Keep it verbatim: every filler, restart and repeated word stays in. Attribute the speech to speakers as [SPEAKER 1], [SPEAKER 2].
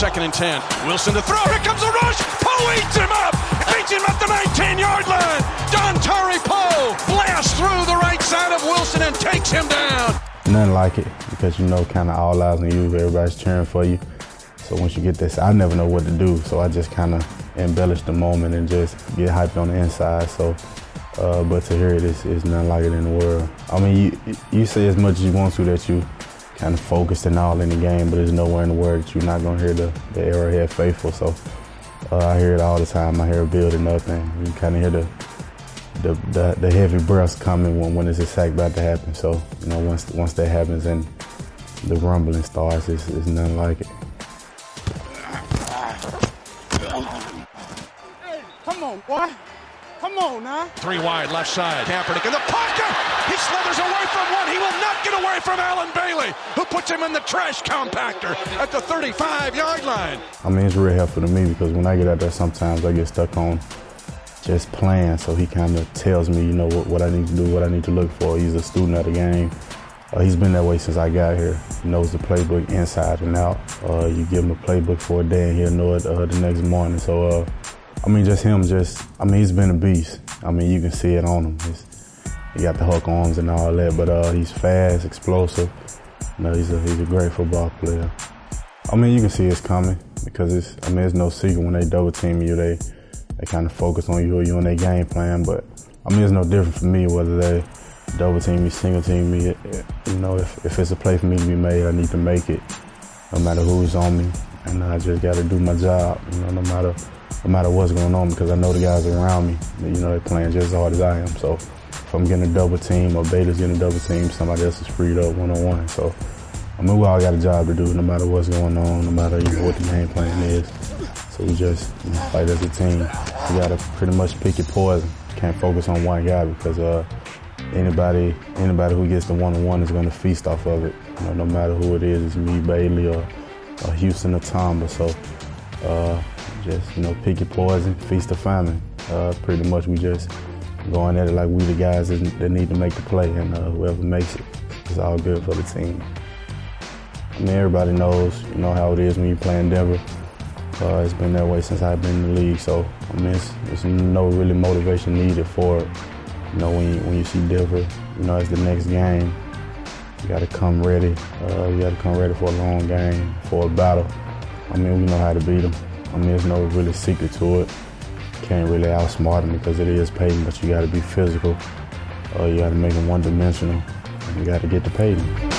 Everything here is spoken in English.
[SPEAKER 1] second and ten. Wilson to throw. Here comes a rush. Poe eats him up. Beats him at the nineteen-yard line. Dontari Poe blasts through the right side of Wilson and takes him down.
[SPEAKER 2] Nothing like it, because you know kind of all eyes on you. Everybody's cheering for you. So once you get this, I never know what to do. So I just kind of embellish the moment and just get hyped on the inside. So, uh, but to hear it is, is nothing like it in the world. I mean, you, you say as much as you want to that you kind of focused and all in the game, but there's nowhere in the world that you're not going to hear the, the Arrowhead faithful. So uh, I hear it all the time. I hear it building up, and you kind of hear the, the the the heavy breaths coming when, when it's a sack about to happen. So, you know, once once that happens and the rumbling starts, it's, it's nothing like it.
[SPEAKER 3] Hey, come on, boy. Come on now.
[SPEAKER 1] Three wide, left side. Kaepernick in the pocket. He slithers away from one. He will not get away from Allen Bailey, who puts him in the trash compactor at the thirty-five-yard line.
[SPEAKER 2] I mean, it's real helpful to me because when I get out there, sometimes I get stuck on just playing. So he kind of tells me, you know, what, what I need to do, what I need to look for. He's a student of the game. Uh, he's been that way since I got here. He knows the playbook inside and out. Uh, you give him a playbook for a day and he'll know it uh, the next morning. So, uh, I mean, just him, just, I mean, he's been a beast. I mean, you can see it on him. He's, he got the hook arms and all that, but uh, he's fast, explosive. You know, he's a, he's a great football player. I mean, you can see it's coming because it's, I mean, it's no secret when they double team you, they, they kind of focus on you or you on their game plan. But, I mean, it's no different for me whether they double team me, single team me. It, it, you know, if, if it's a play for me to be made, I need to make it no matter who's on me. And I just got to do my job, you know, no matter no matter what's going on, because I know the guys around me, you know, they're playing just as hard as I am. So if I'm getting a double team or Baylor's getting a double team, somebody else is freed up one-on-one. So, I mean, we all got a job to do no matter what's going on, no matter you know, what the game plan is. So we just you know, fight as a team. You got to pretty much pick your poison. Can't focus on one guy because uh, anybody anybody who gets the one-on-one is going to feast off of it. You know, no matter who it is, it's me, Bailey, or, or Houston or Tamba. So uh, just, you know, pick your poison, feast the famine. Uh, pretty much we just going at it like we the guys that, that need to make the play, and uh, whoever makes it, it's all good for the team. I mean, everybody knows, you know, how it is when you play in Denver. Uh, it's been that way since I've been in the league, so I mean, it's, there's no really motivation needed for it. You know, when you, when you see Denver, you know, it's the next game. You got to come ready. Uh, you got to come ready for a long game, for a battle. I mean, we know how to beat them. I mean, there's no really secret to it. Can't really outsmart them because it is Peyton, but you got to be physical. Uh, you got to make them one-dimensional, and you got to get to Peyton.